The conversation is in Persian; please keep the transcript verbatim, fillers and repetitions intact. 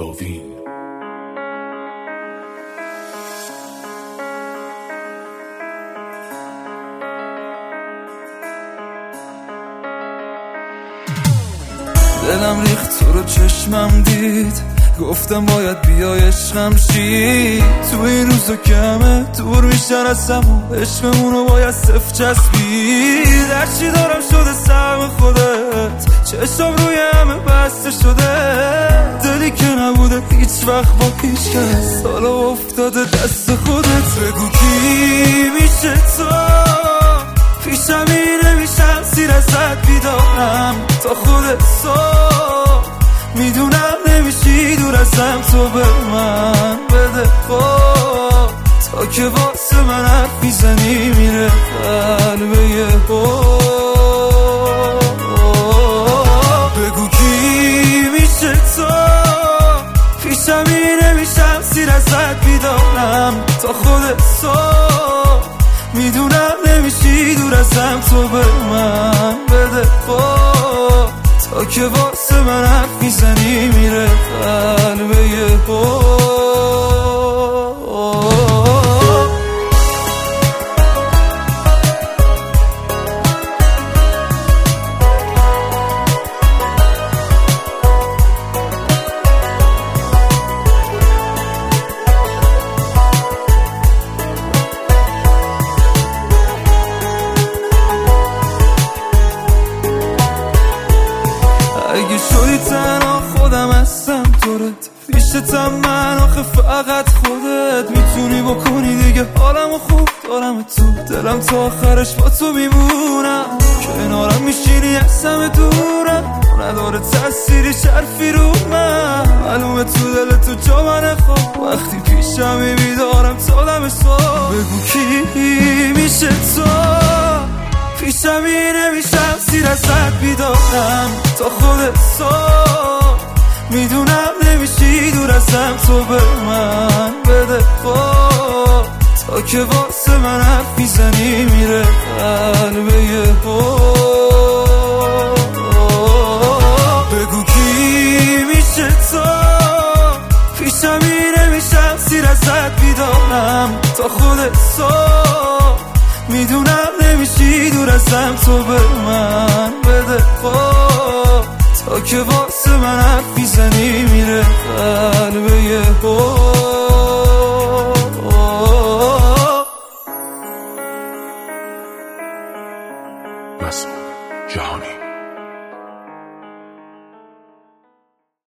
داوین. دلم ریخت تو رو چشمم دید، گفتم باید بیای عشقم شی. تو این روزا کمه دور میشن از هم و عشقمونو باید صف چسبید. هرچی دارم شده سهم خودت، چشم روی همه بسته شده. دلی که نبوده هیچ وقت با هیچ کس، حالا افتاده دست خودت. بگو کی میشه تو، پیشم اینه میشم سیر ازت بیدارم تا خودت صبح. میدونم نمیشی دور ازم، تو به من بده خب، تا که واسه من حرف میزنی میره قلبه یه بگو کی میشه تو، پیشم اینه میشم سیر ازت بیدارم تا خودت صبح. میدونم نمیشی دور ازم، تو به من بده خب، تا که واسه من حرف میزنی میره قلبه یه اگه شدی تنها خودم هستم دورت، پیشتم من آخه فقط خودت میتونی بکنی دیگه. حالمو خوب دارم تو دلم، تا آخرش با تو میمونم. کنارم میشینی از همه دورم، نداره تأثیری شرفی رو من. معلومه تو دل تو جا منه خوب، وقتی پیشم میدارم تا دم صبح. بگو کی میشه تو، پیشم اینه میشم سیر ازت بیدارم تا خودت صبح. میدونم نمیشی دور ازم، تو به من بده خب، تا که واسه من حرف میزنی میره قلبه یه بگو کی میشه تو، پیشم اینه میشم سیر ازت بیدارم تا خودت صبح. میدونم نمیشی دور ازم، تو به من بده خب، تا که واسه من حرف میزنی میره قلبه یه